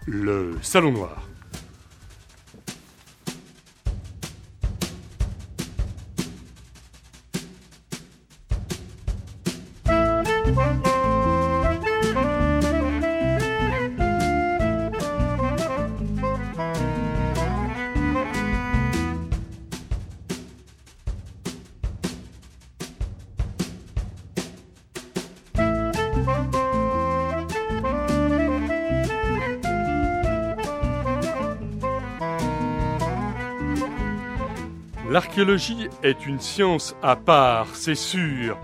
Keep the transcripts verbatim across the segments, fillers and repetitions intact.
Le Salon Noir. L'archéologie est une science à part, c'est sûr,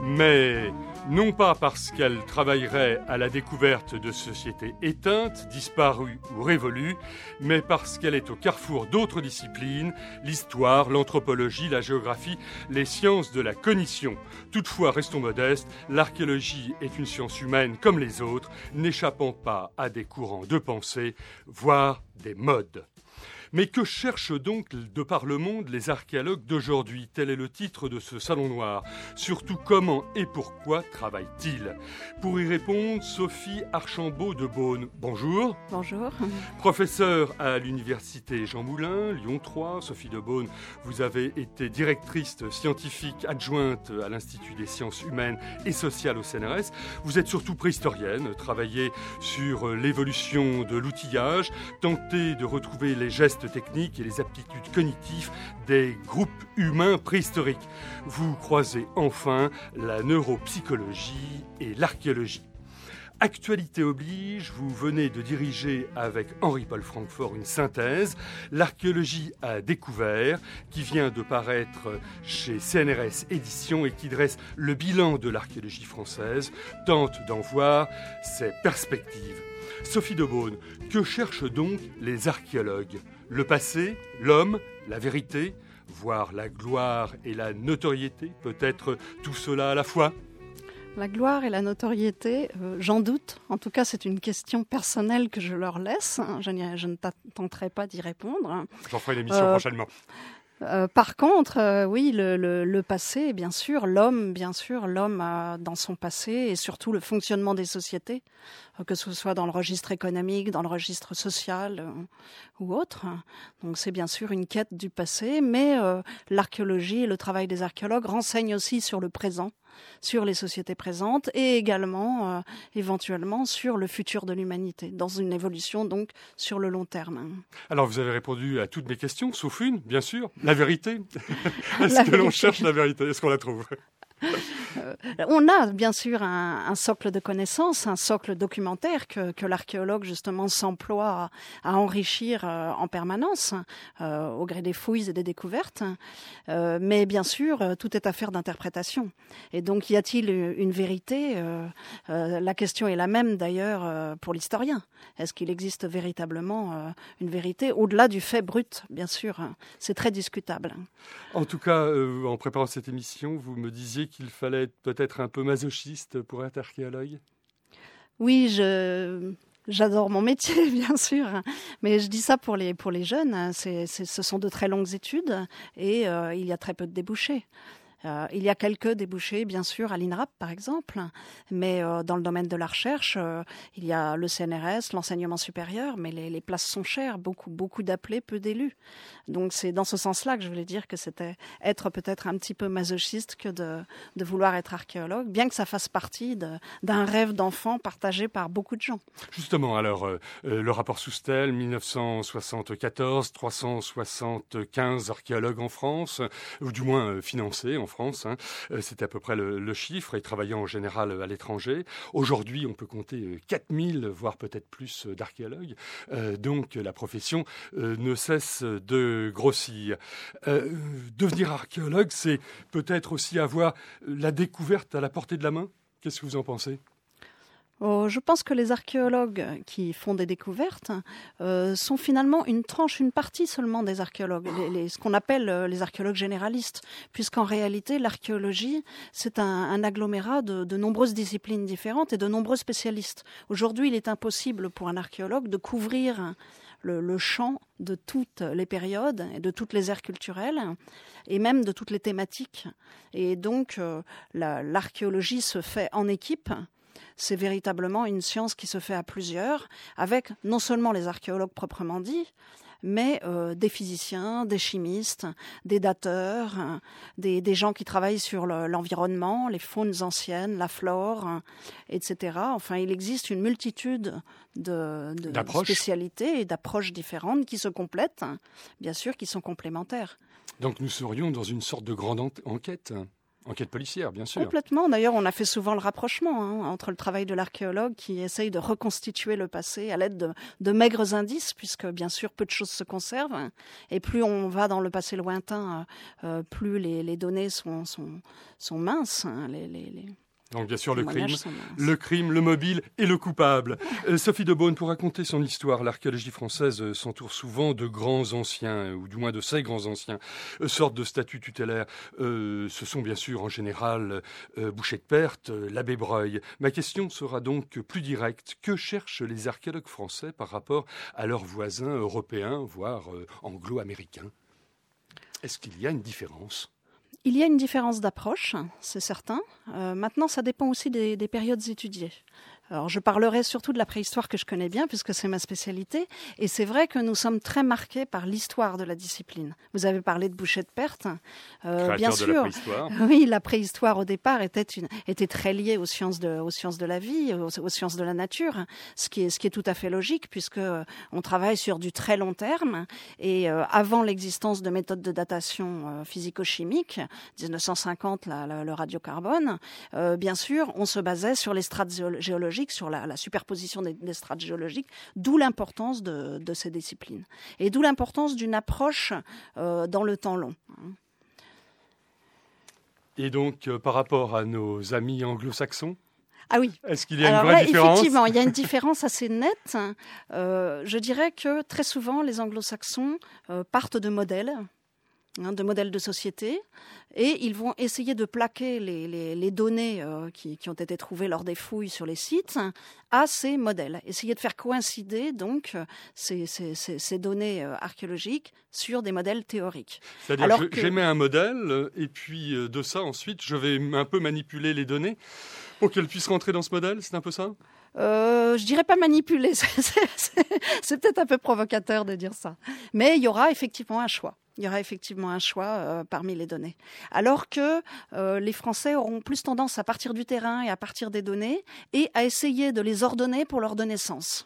mais non pas parce qu'elle travaillerait à la découverte de sociétés éteintes, disparues ou révolues, mais parce qu'elle est au carrefour d'autres disciplines, l'histoire, l'anthropologie, la géographie, les sciences de la cognition. Toutefois, restons modestes, l'archéologie est une science humaine comme les autres, n'échappant pas à des courants de pensée, voire des modes. Mais que cherchent donc de par le monde les archéologues d'aujourd'hui ? Tel est le titre de ce Salon Noir. Surtout, comment et pourquoi travaillent-ils ? Pour y répondre, Sophie Archambault de Beaune. Bonjour. Bonjour. Professeure à l'université Jean Moulin, Lyon trois. Sophie de Beaune, vous avez été directrice scientifique adjointe à l'Institut des sciences humaines et sociales au C N R S. Vous êtes surtout préhistorienne, travaillez sur l'évolution de l'outillage, tentez de retrouver les gestes techniques et les aptitudes cognitives des groupes humains préhistoriques. Vous croisez enfin la neuropsychologie et l'archéologie. Actualité oblige, vous venez de diriger avec Henri-Paul Francfort une synthèse, l'archéologie à découvert, qui vient de paraître chez C N R S Éditions et qui dresse le bilan de l'archéologie française, tente d'en voir ses perspectives. Sophie de Beaune, que cherchent donc les archéologues ? Le passé, l'homme, la vérité, voire la gloire et la notoriété, peut-être tout cela à la fois ? La gloire et la notoriété, euh, j'en doute. En tout cas, c'est une question personnelle que je leur laisse. Je, je ne tenterai pas d'y répondre. J'en ferai une émission euh, prochainement. Euh, par contre, euh, oui, le, le, le passé, bien sûr, l'homme, bien sûr, l'homme a dans son passé et surtout le fonctionnement des sociétés, euh, que ce soit dans le registre économique, dans le registre social euh, ou autre. Donc c'est bien sûr une quête du passé, mais euh, l'archéologie et le travail des archéologues renseignent aussi sur le présent, sur les sociétés présentes et également, euh, éventuellement, sur le futur de l'humanité, dans une évolution donc sur le long terme. Alors vous avez répondu à toutes mes questions, sauf une, bien sûr, la vérité. Est-ce La que vérité. l'on cherche la vérité ? Est-ce qu'on la trouve ? Euh, on a bien sûr un, un socle de connaissances, un socle documentaire que, que l'archéologue justement s'emploie à, à enrichir euh, en permanence euh, au gré des fouilles et des découvertes. Euh, mais bien sûr, euh, tout est affaire d'interprétation. Et donc, y a-t-il une vérité ? euh, euh, La question est la même d'ailleurs euh, pour l'historien. Est-ce qu'il existe véritablement euh, une vérité au-delà du fait brut ? Bien sûr, c'est très discutable. En tout cas, euh, en préparant cette émission, vous me disiez qu'il fallait être peut-être un peu masochiste pour être archéologue ? Oui, je... J'adore mon métier, bien sûr, mais je dis ça pour les, pour les jeunes. C'est, c'est, ce sont de très longues études et euh, il y a très peu de débouchés. Euh, il y a quelques débouchés, bien sûr, à l'I N R A P, par exemple, mais euh, dans le domaine de la recherche, euh, il y a le C N R S, l'enseignement supérieur, mais les, les places sont chères, beaucoup, beaucoup d'appelés, peu d'élus. Donc c'est dans ce sens-là que je voulais dire que c'était être peut-être un petit peu masochiste que de, de vouloir être archéologue, bien que ça fasse partie de, d'un rêve d'enfant partagé par beaucoup de gens. Justement, alors, euh, le rapport Soustelle, dix-neuf cent soixante-quatorze, trois cent soixante-quinze archéologues en France, ou du moins euh, financés en France, hein. C'était à peu près le, le chiffre, et travaillant en général à l'étranger. Aujourd'hui, on peut compter quatre mille, voire peut-être plus d'archéologues. Euh, donc la profession euh, ne cesse de grossir. Euh, devenir archéologue, c'est peut-être aussi avoir la découverte à la portée de la main. Qu'est-ce que vous en pensez ? Oh, je pense que les archéologues qui font des découvertes euh, sont finalement une tranche, une partie seulement des archéologues, les, les, ce qu'on appelle euh, les archéologues généralistes, puisqu'en réalité, l'archéologie, c'est un, un agglomérat de, de nombreuses disciplines différentes et de nombreux spécialistes. Aujourd'hui, il est impossible pour un archéologue de couvrir le, le champ de toutes les périodes et de toutes les aires culturelles et même de toutes les thématiques. Et donc, euh, la, l'archéologie se fait en équipe. c'est véritablement une science qui se fait à plusieurs, avec non seulement les archéologues proprement dits, mais euh, des physiciens, des chimistes, des dateurs, hein, des, des gens qui travaillent sur le, l'environnement, les faunes anciennes, la flore, hein, et cetera. Enfin, il existe une multitude de, de spécialités et d'approches différentes qui se complètent, hein, bien sûr, qui sont complémentaires. Donc nous serions dans une sorte de grande en- enquête Enquête policière, bien sûr. Complètement. D'ailleurs, on a fait souvent le rapprochement hein, entre le travail de l'archéologue qui essaye de reconstituer le passé à l'aide de, de maigres indices, puisque bien sûr, peu de choses se conservent. Hein, et plus on va dans le passé lointain, euh, plus les, les données sont, sont, sont minces. Hein, les, les, les... Donc bien sûr le crime, le crime, le mobile et le coupable. Euh, Sophie de Beaune, pour raconter son histoire, l'archéologie française euh, s'entoure souvent de grands anciens, euh, ou du moins de ces grands anciens, euh, sortes de statuts tutélaires. Euh, ce sont bien sûr en général euh, Boucher de Perthes, euh, l'abbé Breuil. Ma question sera donc plus directe. Que cherchent les archéologues français par rapport à leurs voisins européens, voire euh, anglo-américains ? Est-ce qu'il y a une différence ? Il y a une différence d'approche, c'est certain. Euh, maintenant, ça dépend aussi des, des périodes étudiées. Alors, je parlerai surtout de la préhistoire que je connais bien, puisque c'est ma spécialité. Et c'est vrai que nous sommes très marqués par l'histoire de la discipline. Vous avez parlé de Boucher de Perthes. Euh, bien sûr, de la préhistoire. Oui, la préhistoire, au départ, était, une, était très liée aux sciences de, aux sciences de la vie, aux, aux sciences de la nature, ce qui est, ce qui est tout à fait logique, puisque on travaille sur du très long terme. Et euh, avant l'existence de méthodes de datation euh, physico-chimiques, dix-neuf cent cinquante, la, la, le radiocarbone, euh, bien sûr, on se basait sur les strates géologiques, sur la, la superposition des, des strates géologiques, d'où l'importance de, de ces disciplines. Et d'où l'importance d'une approche euh, dans le temps long. Et donc, euh, par rapport à nos amis anglo-saxons, ah oui. Est-ce qu'il y a Alors une vraie là, différence ? Effectivement, il y a une différence assez nette. Euh, je dirais que très souvent, les anglo-saxons euh, partent de modèles, hein, de modèles de société, et ils vont essayer de plaquer les, les, les données euh, qui, qui ont été trouvées lors des fouilles sur les sites à ces modèles. Essayer de faire coïncider donc ces, ces, ces, ces données euh, archéologiques sur des modèles théoriques. C'est-à-dire Alors je, que j'émets un modèle et puis euh, de ça ensuite je vais un peu manipuler les données pour qu'elles puissent rentrer dans ce modèle, c'est un peu ça ? Euh, je dirais pas manipuler, c'est, c'est, c'est, c'est peut-être un peu provocateur de dire ça. Mais il y aura effectivement un choix. Il y aura effectivement un choix euh, parmi les données. Alors que euh, les Français auront plus tendance à partir du terrain et à partir des données et à essayer de les ordonner pour leur donner sens.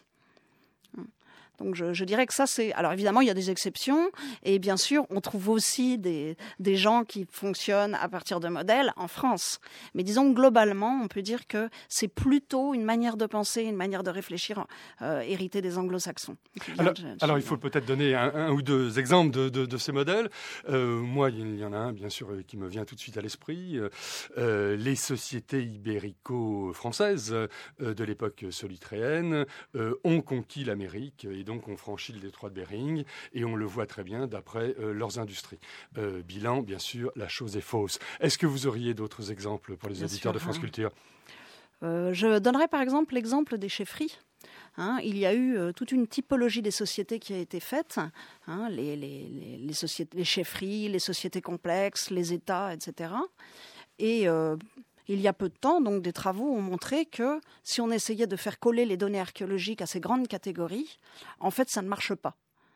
Donc je, je dirais que ça c'est... Alors évidemment, il y a des exceptions et bien sûr, on trouve aussi des, des gens qui fonctionnent à partir de modèles en France. Mais disons que globalement, on peut dire que c'est plutôt une manière de penser, une manière de réfléchir euh, héritée des anglo-saxons. Alors, je, je, alors il faut peut-être donner un, un ou deux exemples de, de, de ces modèles. Euh, moi, il y en a un bien sûr qui me vient tout de suite à l'esprit. Euh, les sociétés ibérico-françaises euh, de l'époque solutréenne euh, ont conquis l'Amérique et donc on franchit le détroit de Bering et on le voit très bien d'après euh, leurs industries. Euh, bilan, bien sûr, la chose est fausse. Est-ce que vous auriez d'autres exemples pour les bien auditeurs sûr, de France hein. Culture ? euh, Je donnerais par exemple l'exemple des chefferies. Hein, il y a eu euh, toute une typologie des sociétés qui a été faite, hein, les, les, les, les, sociétés, les chefferies, les sociétés complexes, les États, et cetera. Et... Euh, Il y a peu de temps, donc, des travaux ont montré que si on essayait de faire coller les données archéologiques à ces grandes catégories, en fait, ça ne marche pas.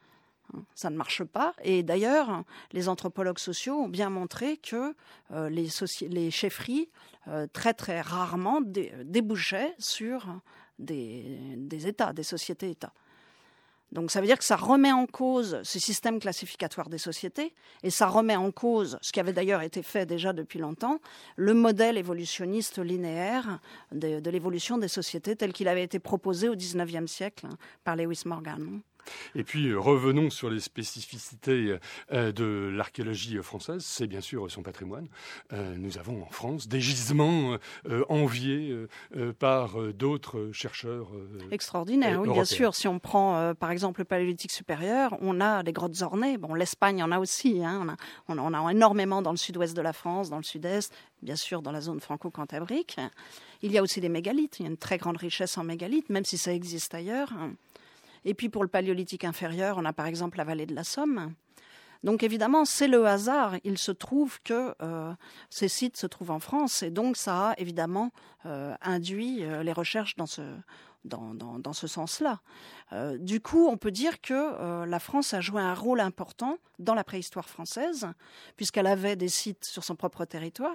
Ça ne marche pas. Et d'ailleurs, les anthropologues sociaux ont bien montré que euh, les, soci- les chefferies, euh, très très rarement, dé- débouchaient sur des, des États, des sociétés-États. Donc ça veut dire que ça remet en cause ce système classificatoire des sociétés et ça remet en cause, ce qui avait d'ailleurs été fait déjà depuis longtemps, le modèle évolutionniste linéaire de, de l'évolution des sociétés tel qu'il avait été proposé au dix-neuvième siècle hein, par Lewis Morgan. Et puis revenons sur les spécificités euh, de l'archéologie française, c'est bien sûr son patrimoine. Euh, nous avons en France des gisements euh, enviés euh, par euh, d'autres chercheurs euh, extraordinaires, euh, oui, bien sûr. Si on prend euh, par exemple le Paléolithique supérieur, on a les grottes ornées. Bon, l'Espagne en a aussi. Hein, on, a, on, a, on a énormément dans le sud-ouest de la France, dans le sud-est, bien sûr dans la zone franco-cantabrique. Il y a aussi des mégalithes. Il y a une très grande richesse en mégalithes, même si ça existe ailleurs. Et puis pour le Paléolithique inférieur, on a par exemple la vallée de la Somme. Donc évidemment, c'est le hasard. Il se trouve que euh, ces sites se trouvent en France et donc ça a évidemment euh, induit euh, les recherches dans ce, dans, dans, dans ce sens-là. Euh, du coup, on peut dire que euh, la France a joué un rôle important dans la préhistoire française, puisqu'elle avait des sites sur son propre territoire,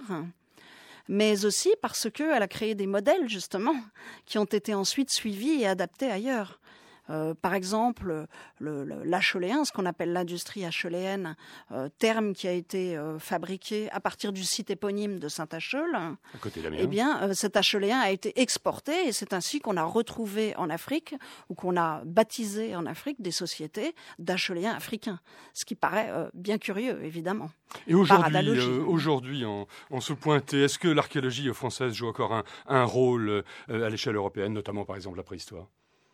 mais aussi parce qu'elle a créé des modèles, justement, qui ont été ensuite suivis et adaptés ailleurs. Euh, par exemple, le, le, l'acheléen, ce qu'on appelle l'industrie acheléenne, euh, terme qui a été euh, fabriqué à partir du site éponyme de Saint-Acheul. À côté d'Amiens. Eh bien, euh, cet acheléen a été exporté et c'est ainsi qu'on a retrouvé en Afrique, ou qu'on a baptisé en Afrique, des sociétés d'acheléens africains. Ce qui paraît euh, bien curieux, évidemment. Et aujourd'hui, euh, aujourd'hui en, en se pointer, est-ce que l'archéologie française joue encore un, un rôle euh, à l'échelle européenne, notamment par exemple la préhistoire ?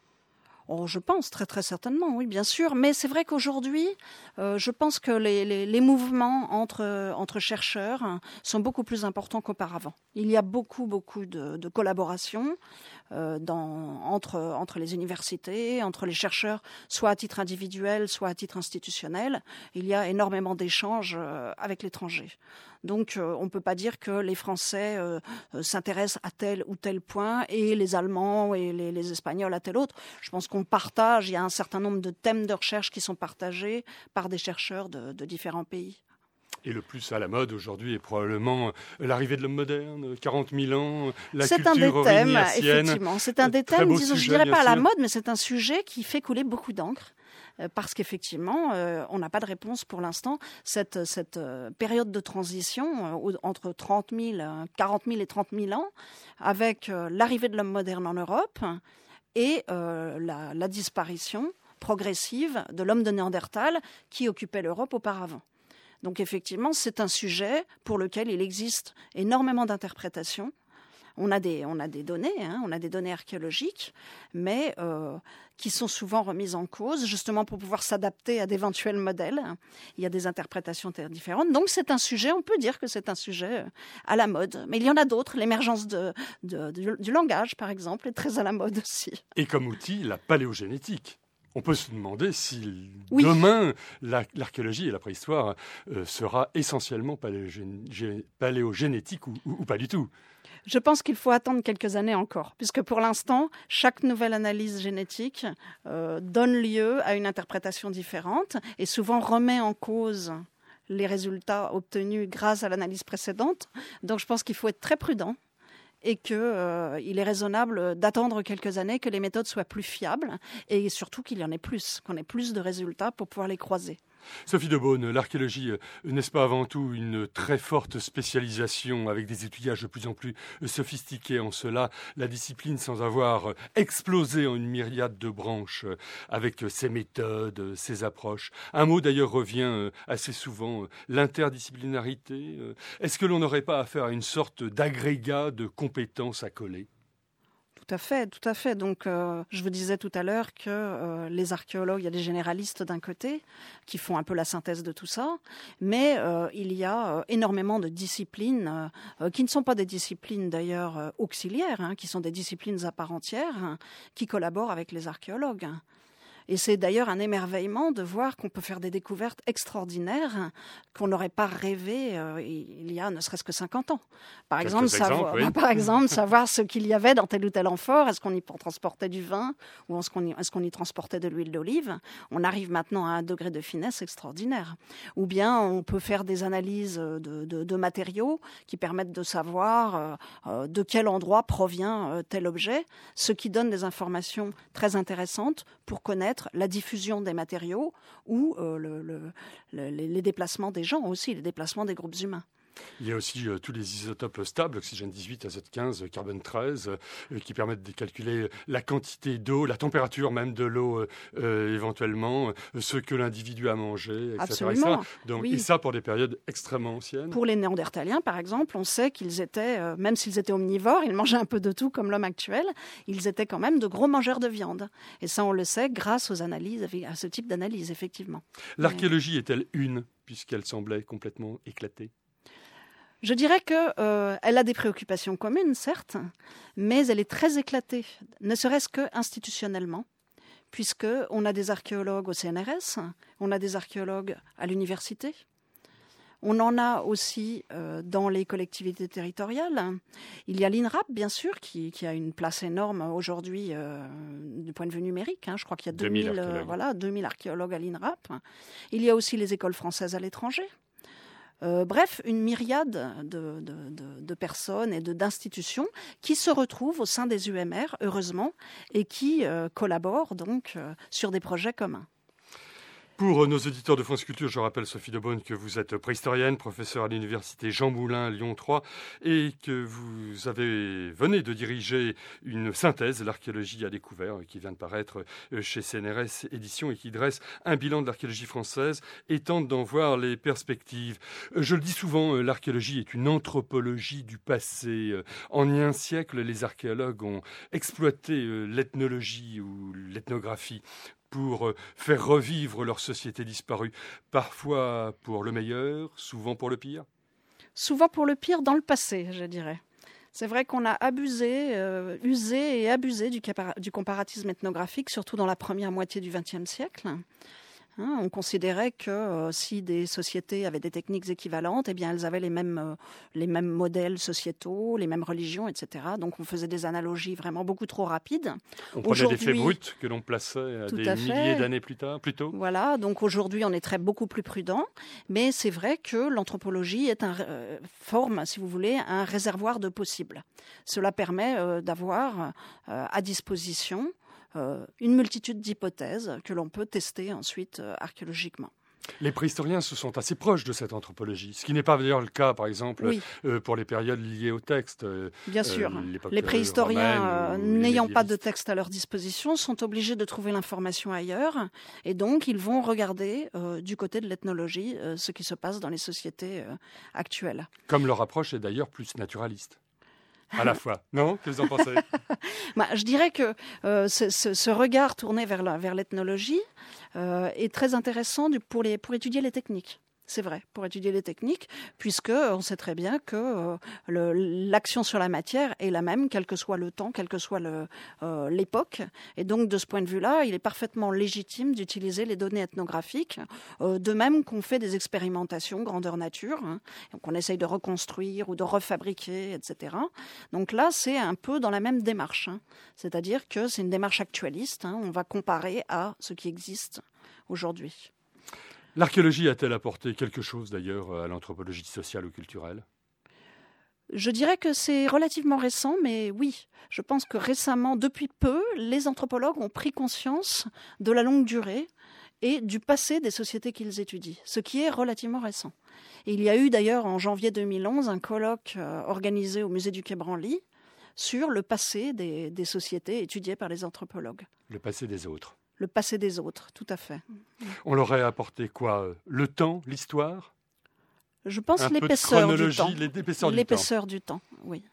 Oh, je pense très très certainement, oui, bien sûr. Mais c'est vrai qu'aujourd'hui, euh, je pense que les, les, les mouvements entre, entre chercheurs hein, sont beaucoup plus importants qu'auparavant. Il y a beaucoup beaucoup de, de collaboration euh, dans, entre, entre les universités, entre les chercheurs, soit à titre individuel, soit à titre institutionnel. Il y a énormément d'échanges euh, avec l'étranger. Donc, euh, on ne peut pas dire que les Français euh, euh, s'intéressent à tel ou tel point et les Allemands et les, les Espagnols à tel autre. Je pense qu'on partage, il y a un certain nombre de thèmes de recherche qui sont partagés par des chercheurs de, de différents pays. Et le plus à la mode aujourd'hui est probablement l'arrivée de l'homme moderne, quarante mille ans, la c'est culture un des thèmes, aurignacienne. effectivement. C'est un des thèmes, disons, sujet, je dirais pas à la sûr. mode, mais c'est un sujet qui fait couler beaucoup d'encre. Parce qu'effectivement, euh, on n'a pas de réponse pour l'instant. Cette, cette euh, période de transition euh, entre trente mille, quarante mille et trente mille ans, avec euh, l'arrivée de l'homme moderne en Europe et euh, la, la disparition progressive de l'homme de Néandertal qui occupait l'Europe auparavant. Donc effectivement, c'est un sujet pour lequel il existe énormément d'interprétations. On a des, on a des données, hein, on a des données archéologiques, mais euh, qui sont souvent remises en cause, justement pour pouvoir s'adapter à d'éventuels modèles. Il y a des interprétations différentes. Donc c'est un sujet, on peut dire que c'est un sujet à la mode. Mais il y en a d'autres. L'émergence de, de, du, du langage, par exemple, est très à la mode aussi. Et comme outil, la paléogénétique. On peut se demander si oui. demain, la, l'archéologie et la préhistoire euh, sera essentiellement paléogé- paléogénétique ou, ou, ou pas du tout. Je pense qu'il faut attendre quelques années encore, puisque pour l'instant, chaque nouvelle analyse génétique euh, donne lieu à une interprétation différente et souvent remet en cause les résultats obtenus grâce à l'analyse précédente. Donc je pense qu'il faut être très prudent et qu'il euh, est raisonnable d'attendre quelques années que les méthodes soient plus fiables et surtout qu'il y en ait plus, qu'on ait plus de résultats pour pouvoir les croiser. Sophie de Beaune, l'archéologie, n'est-ce pas avant tout une très forte spécialisation avec des étudiages de plus en plus sophistiqués en cela, la discipline sans avoir explosé en une myriade de branches avec ses méthodes, ses approches. Un mot d'ailleurs revient assez souvent, l'interdisciplinarité. Est-ce que l'on n'aurait pas affaire à une sorte d'agrégat de compétences à coller ? Tout à fait, tout à fait. Donc, euh, je vous disais tout à l'heure que euh, les archéologues, il y a des généralistes d'un côté qui font un peu la synthèse de tout ça, mais euh, il y a euh, énormément de disciplines euh, qui ne sont pas des disciplines d'ailleurs euh, auxiliaires, hein, qui sont des disciplines à part entière, hein, qui collaborent avec les archéologues. Et c'est d'ailleurs un émerveillement de voir qu'on peut faire des découvertes extraordinaires qu'on n'aurait pas rêvé euh, il y a ne serait-ce que cinquante ans. Par exemple, exemples, savoir, oui. par exemple, savoir ce qu'il y avait dans tel ou tel amphore. Est-ce qu'on y transportait du vin ou est-ce qu'on y, est-ce qu'on y transportait de l'huile d'olive ? On arrive maintenant à un degré de finesse extraordinaire. Ou bien on peut faire des analyses de, de, de matériaux qui permettent de savoir euh, de quel endroit provient euh, tel objet, ce qui donne des informations très intéressantes pour connaître la diffusion des matériaux ou euh, le, le, le, les déplacements des gens aussi, les déplacements des groupes humains. Il y a aussi euh, tous les isotopes stables, oxygène dix-huit, azote quinze, carbone treize, euh, qui permettent de calculer la quantité d'eau, la température même de l'eau euh, euh, éventuellement, euh, ce que l'individu a mangé, et cetera. Absolument. Et ça, donc, oui. et ça pour des périodes extrêmement anciennes. Pour les Néandertaliens, par exemple, on sait qu'ils étaient, euh, même s'ils étaient omnivores, ils mangeaient un peu de tout comme l'homme actuel, ils étaient quand même de gros mangeurs de viande. Et ça, on le sait grâce aux analyses, à ce type d'analyse, effectivement. L'archéologie est-elle une, puisqu'elle semblait complètement éclatée ? Je dirais qu'elle euh, a des préoccupations communes, certes, mais elle est très éclatée, ne serait-ce que institutionnellement, puisqu'on a des archéologues au C N R S, on a des archéologues à l'université. On en a aussi euh, dans les collectivités territoriales. Il y a l'INRAP, bien sûr, qui, qui a une place énorme aujourd'hui euh, du point de vue numérique. Hein. Je crois qu'il y a deux mille, euh, voilà, deux mille archéologues à l'INRAP. Il y a aussi les écoles françaises à l'étranger. Euh, bref, une myriade de, de, de, de personnes et de, d'institutions qui se retrouvent au sein des U M R, heureusement, et qui euh, collaborent donc euh, sur des projets communs. Pour nos auditeurs de France Culture, je rappelle, Sophie Debonne, que vous êtes préhistorienne, professeure à l'université Jean Moulin, Lyon trois, et que vous avez venez de diriger une synthèse, l'archéologie à découvert, qui vient de paraître chez C N R S Éditions et qui dresse un bilan de l'archéologie française et tente d'en voir les perspectives. Je le dis souvent, l'archéologie est une anthropologie du passé. En un siècle, les archéologues ont exploité l'ethnologie ou l'ethnographie pour faire revivre leur société disparue, parfois pour le meilleur, souvent pour le pire? Souvent pour le pire dans le passé, je dirais. C'est vrai qu'on a abusé, euh, usé et abusé du, capara- du comparatisme ethnographique, surtout dans la première moitié du vingtième siècle. Hein, on considérait que euh, si des sociétés avaient des techniques équivalentes, eh bien elles avaient les mêmes, euh, les mêmes modèles sociétaux, les mêmes religions, et cetera. Donc on faisait des analogies vraiment beaucoup trop rapides. On prenait des faits bruts que l'on plaçait à des à milliers d'années plus tard, plus tôt. Voilà, donc aujourd'hui on est très beaucoup plus prudent, mais c'est vrai que l'anthropologie est un euh, forme, si vous voulez, un réservoir de possibles. Cela permet euh, d'avoir euh, à disposition Euh, une multitude d'hypothèses que l'on peut tester ensuite euh, archéologiquement. Les préhistoriens se sont assez proches de cette anthropologie, ce qui n'est pas d'ailleurs le cas, par exemple, oui. euh, pour les périodes liées au texte. Euh, Bien sûr. Euh, les préhistoriens, euh, n'ayant pas de texte à leur disposition, sont obligés de trouver l'information ailleurs, et donc ils vont regarder euh, du côté de l'ethnologie euh, ce qui se passe dans les sociétés euh, actuelles. Comme leur approche est d'ailleurs plus naturaliste. À la fois, non? Qu'est-ce que vous en pensez? bah, Je dirais que euh, ce, ce, ce regard tourné vers, la, vers l'ethnologie euh, est très intéressant du, pour, les, pour étudier les techniques. C'est vrai, pour étudier les techniques, puisqu'on sait très bien que euh, le, l'action sur la matière est la même, quel que soit le temps, quelle que soit le, euh, l'époque. Et donc, de ce point de vue-là, il est parfaitement légitime d'utiliser les données ethnographiques, euh, de même qu'on fait des expérimentations grandeur nature, hein, qu'on essaye de reconstruire ou de refabriquer, et cetera. Donc là, c'est un peu dans la même démarche. Hein. C'est-à-dire que c'est une démarche actualiste. Hein, on va comparer à ce qui existe aujourd'hui. L'archéologie a-t-elle apporté quelque chose d'ailleurs à l'anthropologie sociale ou culturelle? Je dirais que c'est relativement récent, mais oui. Je pense que récemment, depuis peu, les anthropologues ont pris conscience de la longue durée et du passé des sociétés qu'ils étudient, ce qui est relativement récent. Et il y a eu d'ailleurs en janvier deux mille onze un colloque euh, organisé au musée du Quai Branly sur le passé des, des sociétés étudiées par les anthropologues. Le passé des autres. Le passé des autres, tout à fait. On leur a apporté quoi? Le temps, l'histoire? Je pense un l'épaisseur peu de du temps. L'épaisseur du l'épaisseur temps. du temps, oui.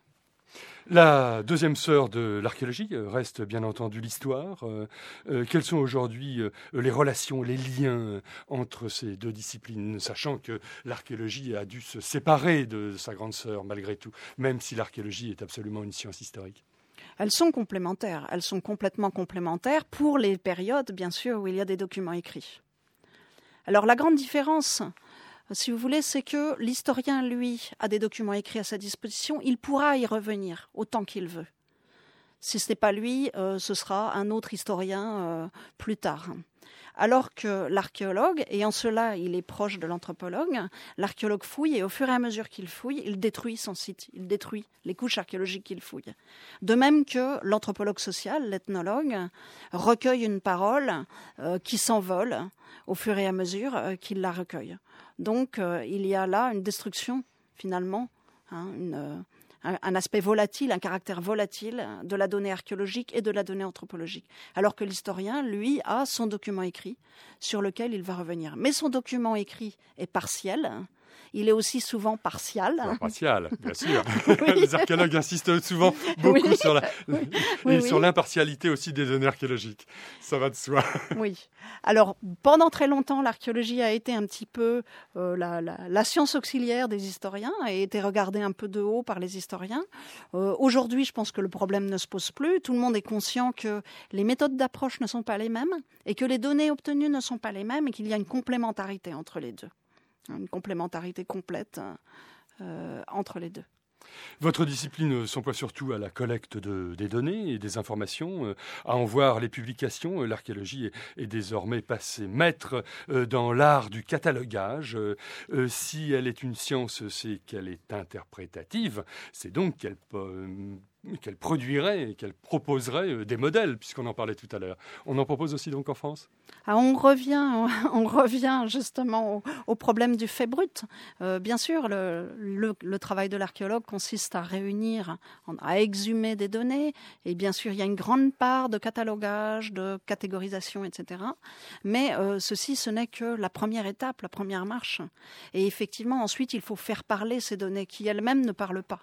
La deuxième sœur de l'archéologie reste bien entendu l'histoire. Euh, euh, quelles sont aujourd'hui euh, les relations, les liens entre ces deux disciplines, sachant que l'archéologie a dû se séparer de sa grande sœur malgré tout, même si l'archéologie est absolument une science historique? Elles sont complémentaires, elles sont complètement complémentaires pour les périodes, bien sûr, où il y a des documents écrits. Alors la grande différence, si vous voulez, c'est que l'historien, lui, a des documents écrits à sa disposition, il pourra y revenir autant qu'il veut. Si ce n'est pas lui, euh, ce sera un autre historien euh, plus tard. Alors que l'archéologue, et en cela il est proche de l'anthropologue, l'archéologue fouille et au fur et à mesure qu'il fouille, il détruit son site, il détruit les couches archéologiques qu'il fouille. De même que l'anthropologue social, l'ethnologue, recueille une parole euh, qui s'envole au fur et à mesure euh, qu'il la recueille. Donc euh, il y a là une destruction finalement, hein, une... Euh, un aspect volatile, un caractère volatile de la donnée archéologique et de la donnée anthropologique. Alors que l'historien, lui, a son document écrit sur lequel il va revenir. Mais son document écrit est partiel, Il est aussi souvent partial. Alors, partial, bien sûr. Oui. Les archéologues insistent souvent beaucoup oui. sur, la, oui. et oui, sur oui. l'impartialité aussi des données archéologiques. Ça va de soi. Oui. Alors, pendant très longtemps, l'archéologie a été un petit peu euh, la, la, la science auxiliaire des historiens, a été regardée un peu de haut par les historiens. Euh, aujourd'hui, je pense que le problème ne se pose plus. Tout le monde est conscient que les méthodes d'approche ne sont pas les mêmes et que les données obtenues ne sont pas les mêmes et qu'il y a une complémentarité entre les deux. Une complémentarité complète euh, entre les deux. Votre discipline s'emploie surtout à la collecte de, des données et des informations, euh, à en voir les publications. L'archéologie est, est désormais passée maître euh, dans l'art du catalogage. Euh, euh, si elle est une science, c'est qu'elle est interprétative. C'est donc qu'elle peut... qu'elle produirait, qu'elle proposerait des modèles, puisqu'on en parlait tout à l'heure. On en propose aussi donc en France ? Ah, on revient, on revient justement au, au problème du fait brut. Euh, bien sûr, le, le, le travail de l'archéologue consiste à réunir, à exhumer des données, et bien sûr, il y a une grande part de catalogage, de catégorisation, et cetera. Mais euh, ceci, ce n'est que la première étape, la première marche. Et effectivement, ensuite, il faut faire parler ces données qui elles-mêmes ne parlent pas.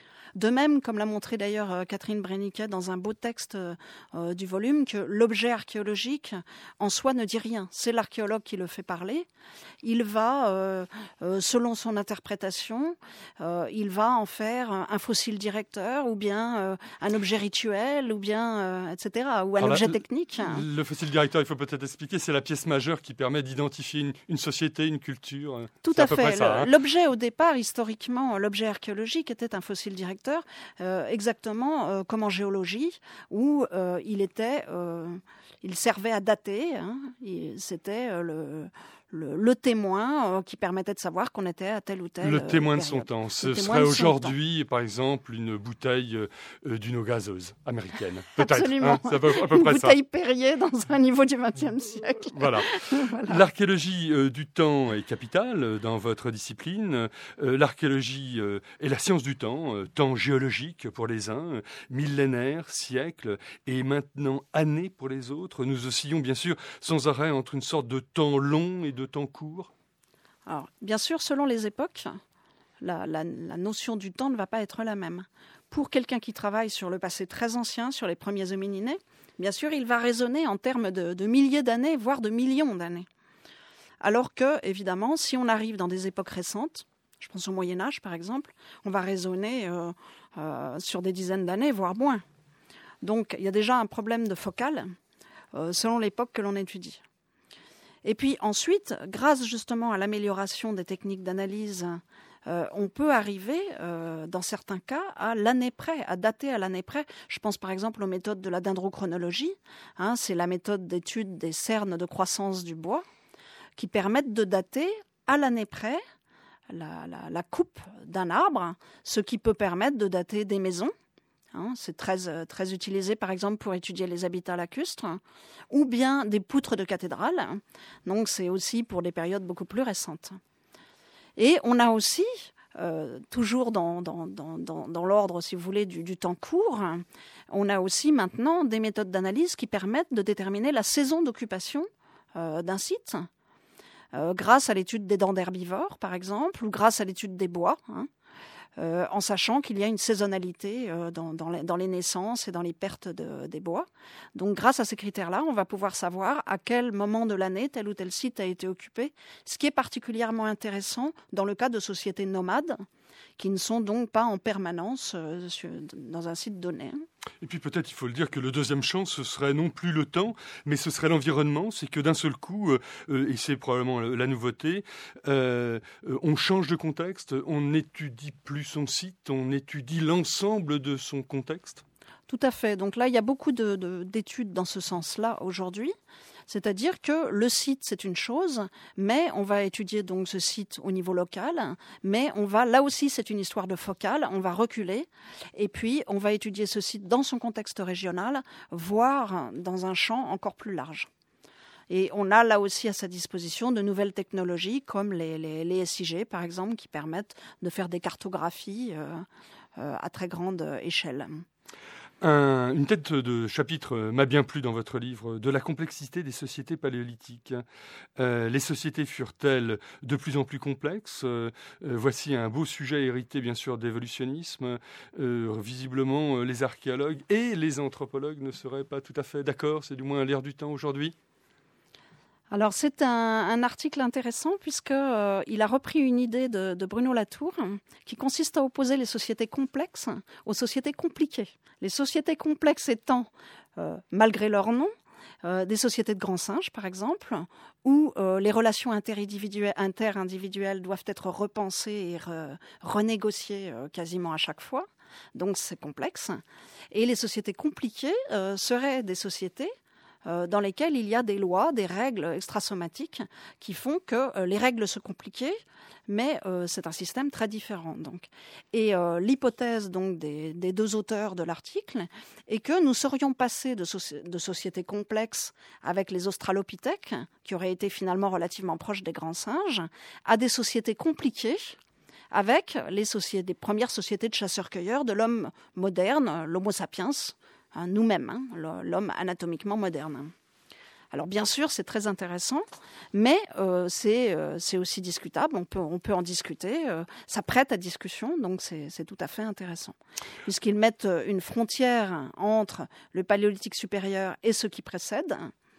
De même, comme l'a montré d'ailleurs Catherine Breniquet dans un beau texte euh, du volume, que l'objet archéologique en soi ne dit rien. C'est l'archéologue qui le fait parler. Il va, euh, euh, selon son interprétation, euh, il va en faire un fossile directeur ou bien euh, un objet rituel ou bien, euh, et cetera, ou un Alors objet là, technique. Le fossile directeur, il faut peut-être expliquer, c'est la pièce majeure qui permet d'identifier une, une société, une culture. Tout à, à fait. Ça, hein. L'objet, au départ, historiquement, l'objet archéologique était un fossile directeur. Euh, exactement euh, comme en géologie, où euh, il était, euh, il servait à dater. Hein, c'était euh, le, le, le témoin euh, qui permettait de savoir qu'on était à tel ou tel. Le témoin euh, de son temps. Ce serait aujourd'hui, par exemple, une bouteille euh, d'une eau gazeuse américaine. Peut-être. Absolument. Hein, c'est à peu, à peu une près bouteille ça. Perrier dans un niveau du vingtième siècle. Voilà. voilà. L'archéologie euh, du temps est capitale euh, dans votre discipline. Euh, l'archéologie euh, est la science du temps, euh, temps géologique pour les uns, euh, millénaire, siècle, et maintenant années pour les autres. Nous oscillons bien sûr sans arrêt entre une sorte de temps long et de temps court. Alors, bien sûr, selon les époques, la, la, la notion du temps ne va pas être la même. Pour quelqu'un qui travaille sur le passé très ancien, sur les premiers homininés, bien sûr, il va raisonner en termes de, de milliers d'années, voire de millions d'années. Alors que, évidemment, si on arrive dans des époques récentes, je pense au Moyen-Âge par exemple, on va raisonner euh, euh, sur des dizaines d'années, voire moins. Donc, il y a déjà un problème de focale euh, selon l'époque que l'on étudie. Et puis ensuite, grâce justement à l'amélioration des techniques d'analyse, euh, on peut arriver, euh, dans certains cas, à l'année près, à dater à l'année près. Je pense par exemple aux méthodes de la dendrochronologie. Hein, c'est la méthode d'étude des cernes de croissance du bois qui permettent de dater à l'année près la, la, la coupe d'un arbre, ce qui peut permettre de dater des maisons. Hein, c'est très, très utilisé, par exemple, pour étudier les habitats lacustres, ou bien des poutres de cathédrales. Donc, c'est aussi pour des périodes beaucoup plus récentes. Et on a aussi, euh, toujours dans, dans, dans, dans, dans l'ordre, si vous voulez, du, du temps court, on a aussi maintenant des méthodes d'analyse qui permettent de déterminer la saison d'occupation euh, d'un site, euh, grâce à l'étude des dents d'herbivores, par exemple, ou grâce à l'étude des bois, hein. Euh, en sachant qu'il y a une saisonnalité euh, dans, dans, les, dans les naissances et dans les pertes de, des bois. Donc, grâce à ces critères-là, on va pouvoir savoir à quel moment de l'année tel ou tel site a été occupé, ce qui est particulièrement intéressant dans le cas de sociétés nomades, qui ne sont donc pas en permanence euh, sur, dans un site donné. Et puis peut-être il faut le dire que le deuxième champ, ce serait non plus le temps, mais ce serait l'environnement. C'est que d'un seul coup, euh, et c'est probablement la nouveauté, euh, on change de contexte, on n'étudie plus son site, on étudie l'ensemble de son contexte. Tout à fait. Donc là, il y a beaucoup de, de, d'études dans ce sens-là aujourd'hui. C'est-à-dire que le site, c'est une chose, mais on va étudier donc ce site au niveau local, mais on va, là aussi, c'est une histoire de focale, on va reculer, et puis on va étudier ce site dans son contexte régional, voire dans un champ encore plus large. Et on a là aussi à sa disposition de nouvelles technologies, comme les, les, les S I G, par exemple, qui permettent de faire des cartographies euh, euh, à très grande échelle. Un, une tête de chapitre m'a bien plu dans votre livre, de la complexité des sociétés paléolithiques. Euh, les sociétés furent-elles de plus en plus complexes ? euh, Voici un beau sujet hérité bien sûr d'évolutionnisme. Euh, visiblement, les archéologues et les anthropologues ne seraient pas tout à fait d'accord, c'est du moins l'air du temps aujourd'hui. Alors c'est un, un article intéressant puisqu'il euh, a repris une idée de, de Bruno Latour qui consiste à opposer les sociétés complexes aux sociétés compliquées. Les sociétés complexes étant, euh, malgré leur nom, euh, des sociétés de grands singes par exemple, où euh, les relations interindividuelles, interindividuelles doivent être repensées et re, renégociées euh, quasiment à chaque fois. Donc c'est complexe. Et les sociétés compliquées euh, seraient des sociétés dans lesquelles il y a des lois, des règles extrasomatiques qui font que euh, les règles se compliquent, mais euh, c'est un système très différent. Donc. Et euh, l'hypothèse donc, des, des deux auteurs de l'article est que nous serions passés de, soci- de sociétés complexes avec les australopithèques, qui auraient été finalement relativement proches des grands singes, à des sociétés compliquées, avec les, sociétés, les premières sociétés de chasseurs-cueilleurs de l'homme moderne, l'homo sapiens, hein, nous-mêmes, hein, l'homme anatomiquement moderne. Alors bien sûr, c'est très intéressant, mais euh, c'est, euh, c'est aussi discutable, on peut, on peut en discuter, euh, ça prête à discussion, donc c'est, c'est tout à fait intéressant. Puisqu'ils mettent une frontière entre le paléolithique supérieur et ce qui précède,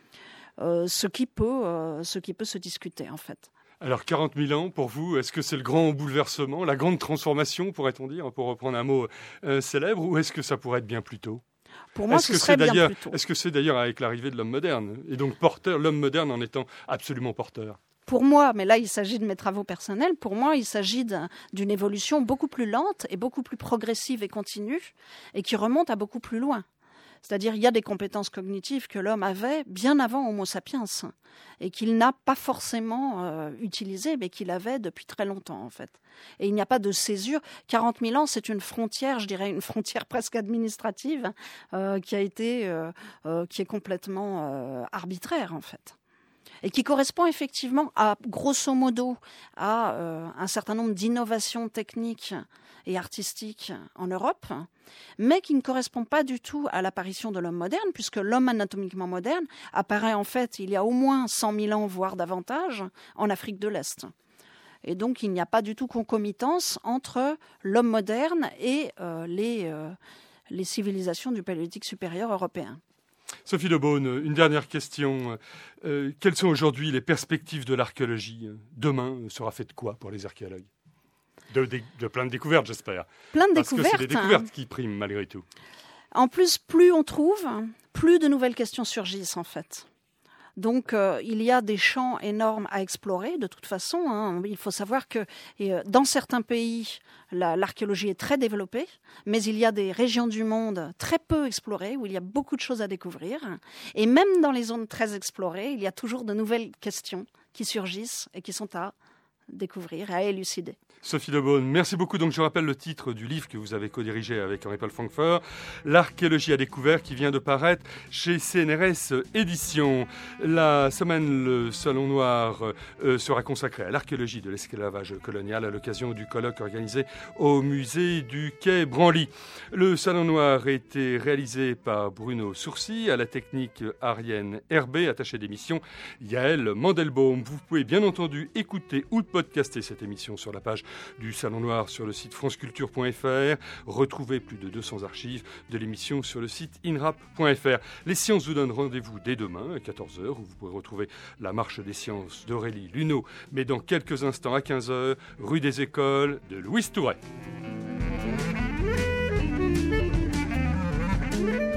euh, ce, qui peut, euh, ce qui peut se discuter en fait. Alors quarante mille ans, pour vous, est-ce que c'est le grand bouleversement, la grande transformation, pourrait-on dire, pour reprendre un mot euh, célèbre, ou est-ce que ça pourrait être bien plus tôt ? Pour moi, est-ce ce que serait c'est bien d'ailleurs, plus tôt. Est-ce que c'est d'ailleurs avec l'arrivée de l'homme moderne, et donc porteur, l'homme moderne en étant absolument porteur ? Pour moi, mais là il s'agit de mes travaux personnels, pour moi il s'agit d'un, d'une évolution beaucoup plus lente et beaucoup plus progressive et continue, et qui remonte à beaucoup plus loin. C'est-à-dire il y a des compétences cognitives que l'homme avait bien avant Homo sapiens et qu'il n'a pas forcément euh, utilisées, mais qu'il avait depuis très longtemps en fait. Et il n'y a pas de césure. quarante mille ans, c'est une frontière, je dirais une frontière presque administrative euh, qui a été, euh, euh, qui est complètement euh, arbitraire en fait. Et qui correspond effectivement à, grosso modo, à euh, un certain nombre d'innovations techniques et artistiques en Europe, mais qui ne correspond pas du tout à l'apparition de l'homme moderne, puisque l'homme anatomiquement moderne apparaît en fait il y a au moins cent mille ans, voire davantage, en Afrique de l'Est. Et donc il n'y a pas du tout concomitance entre l'homme moderne et euh, les, euh, les civilisations du paléolithique supérieur européen. Sophie de Beaune, une dernière question. Euh, quelles sont aujourd'hui les perspectives de l'archéologie ? Demain sera fait de quoi pour les archéologues ? de, de, de plein de découvertes, j'espère. Plein de Parce découvertes. Parce que c'est des découvertes hein. qui priment malgré tout. En plus, plus on trouve, plus de nouvelles questions surgissent en fait. Donc, euh, il y a des champs énormes à explorer, de toute façon. Hein. Il faut savoir que et, euh, dans certains pays, la, l'archéologie est très développée, mais il y a des régions du monde très peu explorées, où il y a beaucoup de choses à découvrir. Et même dans les zones très explorées, il y a toujours de nouvelles questions qui surgissent et qui sont à découvrir, à élucider. Sophie de Beaune, merci beaucoup. Donc, je rappelle le titre du livre que vous avez co-dirigé avec Henri-Paul Frankfurt, L'archéologie à découvert, qui vient de paraître chez C N R S Éditions. La semaine, le Salon Noir euh, sera consacré à l'archéologie de l'esclavage colonial à l'occasion du colloque organisé au musée du Quai Branly. Le Salon Noir a été réalisé par Bruno Sourcy, à la technique Ariane Herbé, attachée d'émission Yael Mandelbaum. Vous pouvez bien entendu écouter ou podcaster cette émission sur la page du Salon Noir sur le site franceculture point f r. Retrouvez plus de deux cents archives de l'émission sur le site inrap point f r. Les sciences vous donnent rendez-vous dès demain à quatorze heures, où vous pourrez retrouver la marche des sciences d'Aurélie Luneau. Mais dans quelques instants à quinze heures, rue des Écoles de Louise Touret.